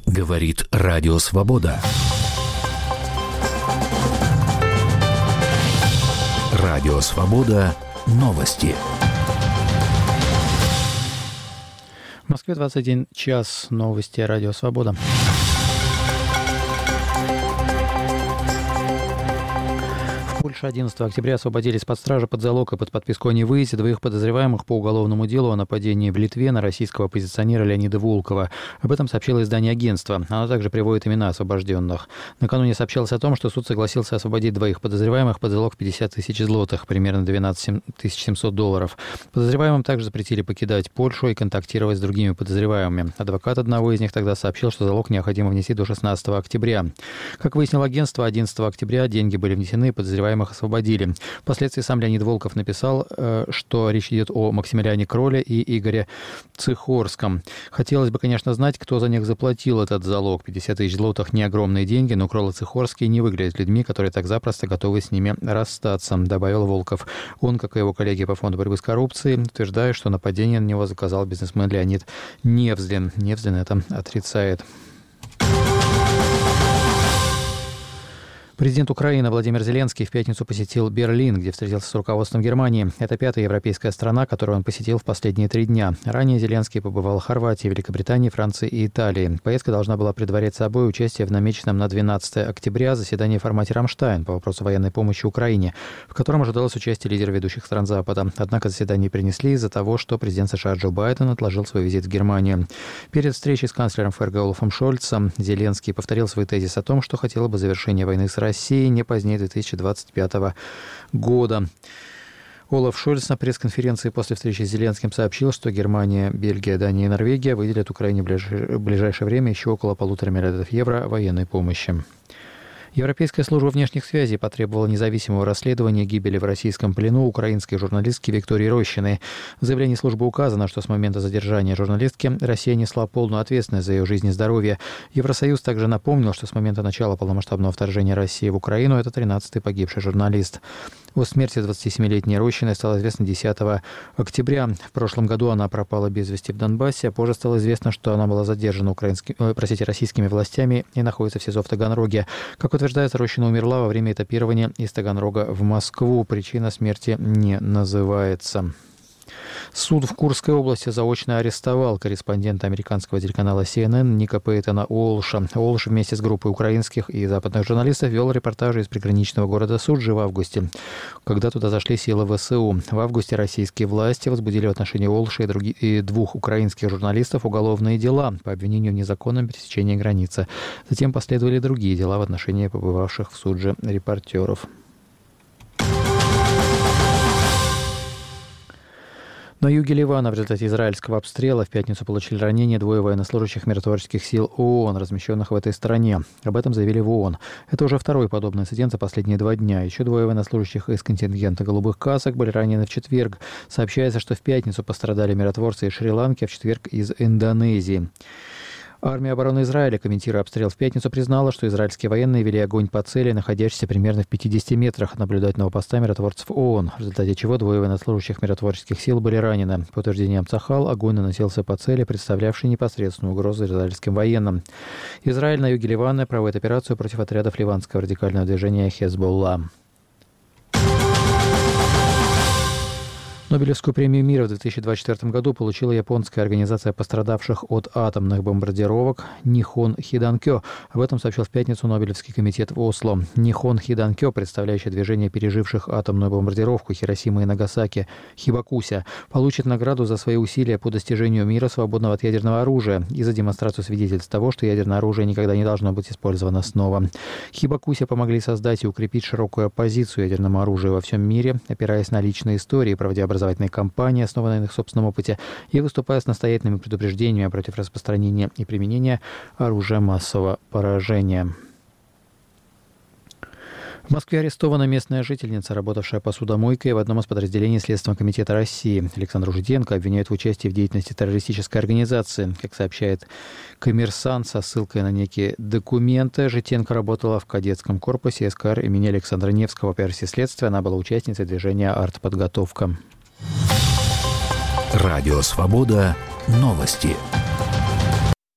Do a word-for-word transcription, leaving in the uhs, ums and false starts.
Говорит Радио Свобода. Радио Свобода. Новости. В Москве двадцать один час. Новости Радио Свобода. В Польше одиннадцатого октября освободили из-под стражи под залог и под подписку о невыезде двоих подозреваемых по уголовному делу о нападении в Литве на российского оппозиционера Леонида Волкова. Об этом сообщило издание агентства. Оно также приводит имена освобожденных. Накануне сообщалось о том, что суд согласился освободить двоих подозреваемых под залог в пятьдесят тысяч злотых, примерно двенадцать тысяч семьсот долларов. Подозреваемым также запретили покидать Польшу и контактировать с другими подозреваемыми. Адвокат одного из них тогда сообщил, что залог необходимо внести до шестнадцатого октября. Как выяснило агентство, одиннадцатого октября деньги были внесены, подозреваемых освободили. Впоследствии сам Леонид Волков написал, что речь идет о Максимилиане Кроле и Игоре Цихорском. Хотелось бы, конечно, знать, кто за них заплатил этот залог. пятьдесят тысяч злотых не огромные деньги, но Крол и Цихорский не выглядят людьми, которые так запросто готовы с ними расстаться, добавил Волков. Он, как и его коллеги по фонду борьбы с коррупцией, утверждает, что нападение на него заказал бизнесмен Леонид Невзлин. Невзлин это отрицает. Президент Украины Владимир Зеленский в пятницу посетил Берлин, где встретился с руководством Германии. Это пятая европейская страна, которую он посетил в последние три дня. Ранее Зеленский побывал в Хорватии, Великобритании, Франции и Италии. Поездка должна была предварять собой участие в намеченном на двенадцатое октября заседании в формате «Рамштайн» по вопросу военной помощи Украине, в котором ожидалось участие лидеров ведущих стран Запада. Однако заседание перенесли из-за того, что президент США Джо Байден отложил свой визит в Германию. Перед встречей с канцлером ФРГ Олафом Шольцем Зеленский повторил свой тезис о том, что хотел бы завершения войны с Россией России не позднее две тысячи двадцать пятого года. Олаф Шольц на пресс-конференции после встречи с Зеленским сообщил, что Германия, Бельгия, Дания и Норвегия выделят Украине в ближайшее время еще около полутора миллиардов евро военной помощи. Европейская служба внешних связей потребовала независимого расследования гибели в российском плену украинской журналистки Виктории Рощиной. В заявлении службы указано, что с момента задержания журналистки Россия несла полную ответственность за ее жизнь и здоровье. Евросоюз также напомнил, что с момента начала полномасштабного вторжения России в Украину это тринадцатый погибший журналист. О смерти двадцатисемилетней Рощиной стало известно десятого октября. В прошлом году она пропала без вести в Донбассе, а позже стало известно, что она была задержана украинскими, э, простите, российскими властями и находится в СИЗО в Таганроге. Как утверждается, Рощина умерла во время этапирования из Таганрога в Москву. Причина смерти не называется. Суд в Курской области заочно арестовал корреспондента американского телеканала си эн эн Ника Пейтона Уолша. Уолш вместе с группой украинских и западных журналистов вел репортажи из приграничного города Суджи в августе, когда туда зашли силы вэ эс у. В августе российские власти возбудили в отношении Уолша и, други... и двух украинских журналистов уголовные дела по обвинению в незаконном пересечении границы. Затем последовали другие дела в отношении побывавших в Суджи репортеров. На юге Ливана в результате израильского обстрела в пятницу получили ранения двое военнослужащих миротворческих сил ООН, размещенных в этой стране. Об этом заявили в ООН. Это уже второй подобный инцидент за последние два дня. Еще двое военнослужащих из контингента «Голубых касок» были ранены в четверг. Сообщается, что в пятницу пострадали миротворцы из Шри-Ланки, а в четверг из Индонезии. Армия обороны Израиля, комментируя обстрел в пятницу, признала, что израильские военные вели огонь по цели, находящейся примерно в пятидесяти метрах от наблюдательного поста миротворцев ООН, в результате чего двое военнослужащих миротворческих сил были ранены. По утверждениям Цахал, огонь наносился по цели, представлявшей непосредственную угрозу израильским военным. Израиль на юге Ливана проводит операцию против отрядов ливанского радикального движения «Хезболла». Нобелевскую премию мира в две тысячи двадцать четвёртом году получила японская организация пострадавших от атомных бомбардировок Нихон Хиданкё. Об этом сообщил в пятницу Нобелевский комитет в Осло. Нихон Хиданкё, представляющий движение переживших атомную бомбардировку Хиросимы и Нагасаки Хибакуся, получит награду за свои усилия по достижению мира, свободного от ядерного оружия, и за демонстрацию свидетельств того, что ядерное оружие никогда не должно быть использовано снова. Хибакуся помогли создать и укрепить широкую оппозицию ядерному оружию во всем мире, опираясь на личные истории, проводя образовательные кампании, основанные на их собственном опыте, и выступая с настоятельными предупреждениями против распространения и применения оружия массового поражения. В Москве арестована местная жительница, работавшая посудомойкой в одном из подразделений Следственного комитета России. Александру Жиденко обвиняют в участии в деятельности террористической организации. Как сообщает «Коммерсант» со ссылкой на некие документы, Жиденко работала в кадетском корпусе СКР имени Александра Невского. По версии следствия, она была участницей движения «Артподготовка». Радио Свобода. Новости.